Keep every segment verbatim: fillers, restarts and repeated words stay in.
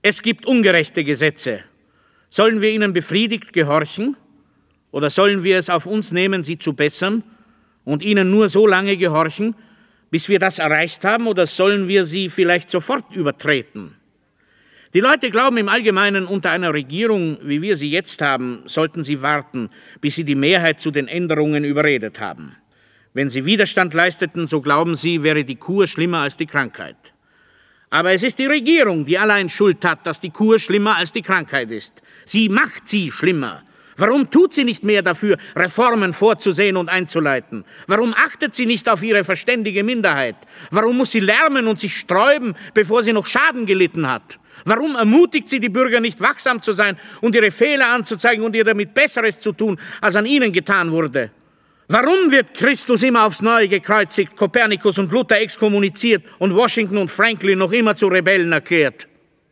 Es gibt ungerechte Gesetze. Sollen wir ihnen befriedigt gehorchen oder sollen wir es auf uns nehmen, sie zu bessern und ihnen nur so lange gehorchen, bis wir das erreicht haben, oder sollen wir sie vielleicht sofort übertreten? Die Leute glauben im Allgemeinen, unter einer Regierung, wie wir sie jetzt haben, sollten sie warten, bis sie die Mehrheit zu den Änderungen überredet haben. Wenn sie Widerstand leisteten, so glauben sie, wäre die Kur schlimmer als die Krankheit. Aber es ist die Regierung, die allein Schuld hat, dass die Kur schlimmer als die Krankheit ist. Sie macht sie schlimmer. Warum tut sie nicht mehr dafür, Reformen vorzusehen und einzuleiten? Warum achtet sie nicht auf ihre verständige Minderheit? Warum muss sie lärmen und sich sträuben, bevor sie noch Schaden gelitten hat? Warum ermutigt sie die Bürger nicht, wachsam zu sein und ihre Fehler anzuzeigen und ihr damit Besseres zu tun, als an ihnen getan wurde? Warum wird Christus immer aufs Neue gekreuzigt, Kopernikus und Luther exkommuniziert und Washington und Franklin noch immer zu Rebellen erklärt?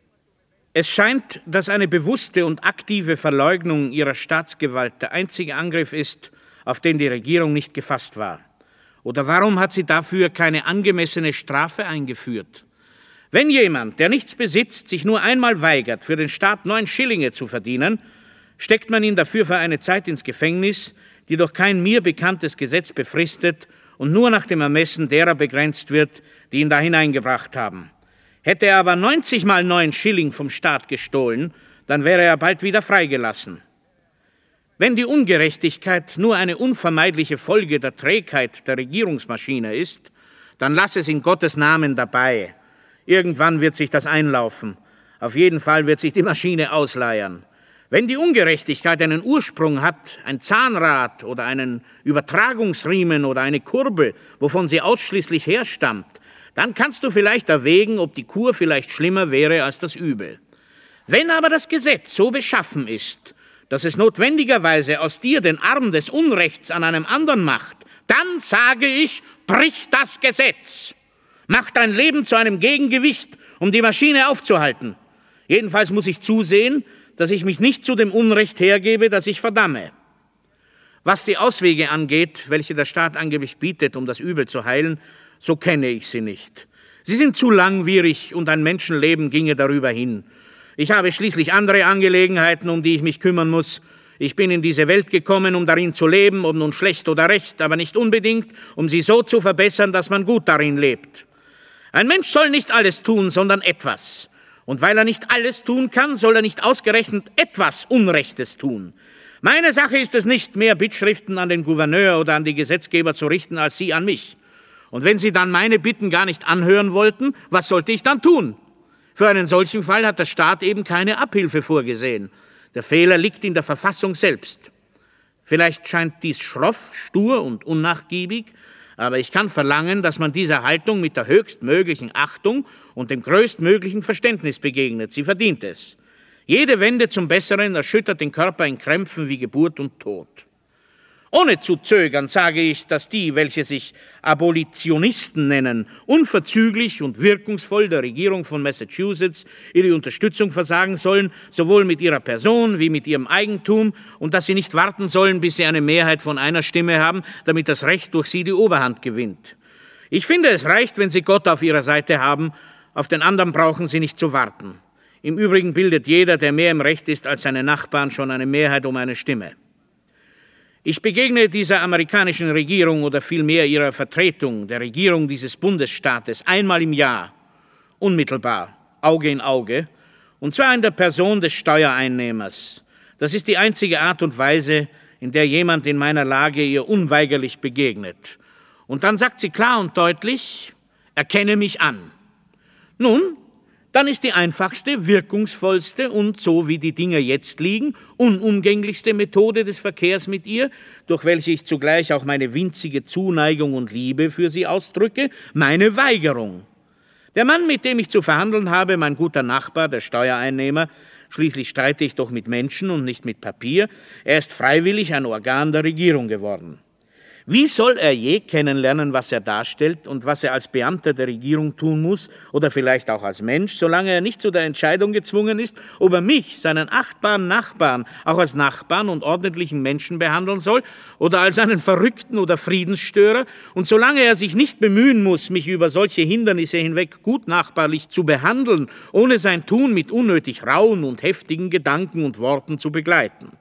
Es scheint, dass eine bewusste und aktive Verleugnung ihrer Staatsgewalt der einzige Angriff ist, auf den die Regierung nicht gefasst war. Oder warum hat sie dafür keine angemessene Strafe eingeführt? Wenn jemand, der nichts besitzt, sich nur einmal weigert, für den Staat neun Schillinge zu verdienen, steckt man ihn dafür für eine Zeit ins Gefängnis, die durch kein mir bekanntes Gesetz befristet und nur nach dem Ermessen derer begrenzt wird, die ihn da hineingebracht haben. Hätte er aber neunzig mal neun Schilling vom Staat gestohlen, dann wäre er bald wieder freigelassen. Wenn die Ungerechtigkeit nur eine unvermeidliche Folge der Trägheit der Regierungsmaschine ist, dann lass es in Gottes Namen dabei. Irgendwann wird sich das einlaufen. Auf jeden Fall wird sich die Maschine ausleiern. Wenn die Ungerechtigkeit einen Ursprung hat, ein Zahnrad oder einen Übertragungsriemen oder eine Kurbel, wovon sie ausschließlich herstammt, dann kannst du vielleicht erwägen, ob die Kur vielleicht schlimmer wäre als das Übel. Wenn aber das Gesetz so beschaffen ist, dass es notwendigerweise aus dir den Arm des Unrechts an einem anderen macht, dann sage ich, brich das Gesetz. Mach dein Leben zu einem Gegengewicht, um die Maschine aufzuhalten. Jedenfalls muss ich zusehen, dass ich mich nicht zu dem Unrecht hergebe, das ich verdamme. Was die Auswege angeht, welche der Staat angeblich bietet, um das Übel zu heilen, so kenne ich sie nicht. Sie sind zu langwierig und ein Menschenleben ginge darüber hin. Ich habe schließlich andere Angelegenheiten, um die ich mich kümmern muss. Ich bin in diese Welt gekommen, um darin zu leben, ob nun schlecht oder recht, aber nicht unbedingt, um sie so zu verbessern, dass man gut darin lebt. Ein Mensch soll nicht alles tun, sondern etwas. Und weil er nicht alles tun kann, soll er nicht ausgerechnet etwas Unrechtes tun. Meine Sache ist es nicht, mehr Bittschriften an den Gouverneur oder an die Gesetzgeber zu richten, als Sie an mich. Und wenn Sie dann meine Bitten gar nicht anhören wollten, was sollte ich dann tun? Für einen solchen Fall hat der Staat eben keine Abhilfe vorgesehen. Der Fehler liegt in der Verfassung selbst. Vielleicht scheint dies schroff, stur und unnachgiebig, aber ich kann verlangen, dass man dieser Haltung mit der höchstmöglichen Achtung und dem größtmöglichen Verständnis begegnet. Sie verdient es. Jede Wende zum Besseren erschüttert den Körper in Krämpfen wie Geburt und Tod. Ohne zu zögern sage ich, dass die, welche sich Abolitionisten nennen, unverzüglich und wirkungsvoll der Regierung von Massachusetts ihre Unterstützung versagen sollen, sowohl mit ihrer Person wie mit ihrem Eigentum, und dass sie nicht warten sollen, bis sie eine Mehrheit von einer Stimme haben, damit das Recht durch sie die Oberhand gewinnt. Ich finde, es reicht, wenn sie Gott auf ihrer Seite haben, auf den anderen brauchen sie nicht zu warten. Im Übrigen bildet jeder, der mehr im Recht ist als seine Nachbarn, schon eine Mehrheit um eine Stimme. Ich begegne dieser amerikanischen Regierung oder vielmehr ihrer Vertretung, der Regierung dieses Bundesstaates, einmal im Jahr, unmittelbar, Auge in Auge, und zwar in der Person des Steuereinnehmers. Das ist die einzige Art und Weise, in der jemand in meiner Lage ihr unweigerlich begegnet. Und dann sagt sie klar und deutlich, erkenne mich an. Nun, dann ist die einfachste, wirkungsvollste und, so wie die Dinge jetzt liegen, unumgänglichste Methode des Verkehrs mit ihr, durch welche ich zugleich auch meine winzige Zuneigung und Liebe für sie ausdrücke, meine Weigerung. Der Mann, mit dem ich zu verhandeln habe, mein guter Nachbar, der Steuereinnehmer, schließlich streite ich doch mit Menschen und nicht mit Papier, er ist freiwillig ein Organ der Regierung geworden. Wie soll er je kennenlernen, was er darstellt und was er als Beamter der Regierung tun muss oder vielleicht auch als Mensch, solange er nicht zu der Entscheidung gezwungen ist, ob er mich, seinen achtbaren Nachbarn, auch als Nachbarn und ordentlichen Menschen behandeln soll oder als einen Verrückten oder Friedensstörer, und solange er sich nicht bemühen muss, mich über solche Hindernisse hinweg gut nachbarlich zu behandeln, ohne sein Tun mit unnötig rauen und heftigen Gedanken und Worten zu begleiten.